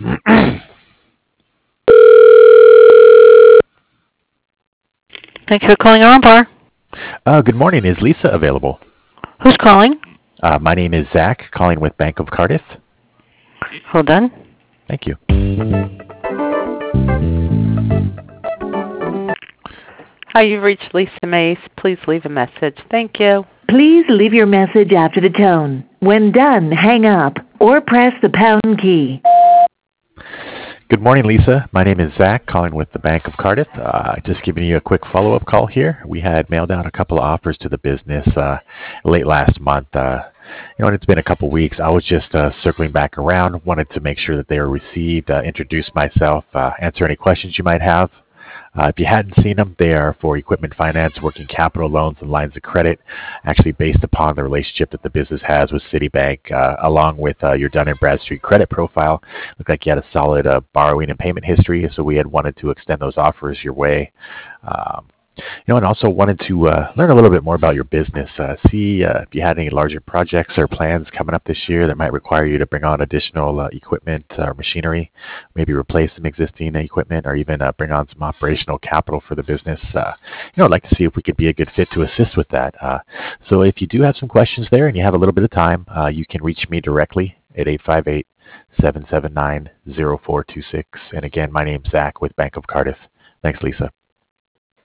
Thanks for calling Armbar. Good morning. Is Lisa available? Who's calling? My name is Zach, calling with Bank of Cardiff. Hold on. Thank you. Hi, you've reached Lisa Mace. Please leave a message. Thank you. Please leave your message after the tone. When done, hang up or press the pound key. Good morning, Lisa. My name is Zach, calling with the Bank of Cardiff. Just giving you a quick follow-up call here. We had mailed out a couple of offers to the business late last month. And it's been a couple weeks. I was just circling back around, wanted to make sure that they were received, introduce myself, answer any questions you might have. If you hadn't seen them, they are for equipment finance, working capital loans, and lines of credit, actually based upon the relationship that the business has with Citibank, along with your Dun & Bradstreet credit profile. Looked like you had a solid borrowing and payment history, so we had wanted to extend those offers your way. And also wanted to learn a little bit more about your business, see if you had any larger projects or plans coming up this year that might require you to bring on additional equipment or machinery, maybe replace some existing equipment, or even bring on some operational capital for the business. I'd like to see if we could be a good fit to assist with that. So if you do have some questions there and you have a little bit of time, you can reach me directly at 858-779-0426. And again, my name's Zach with Bank of Cardiff. Thanks, Lisa.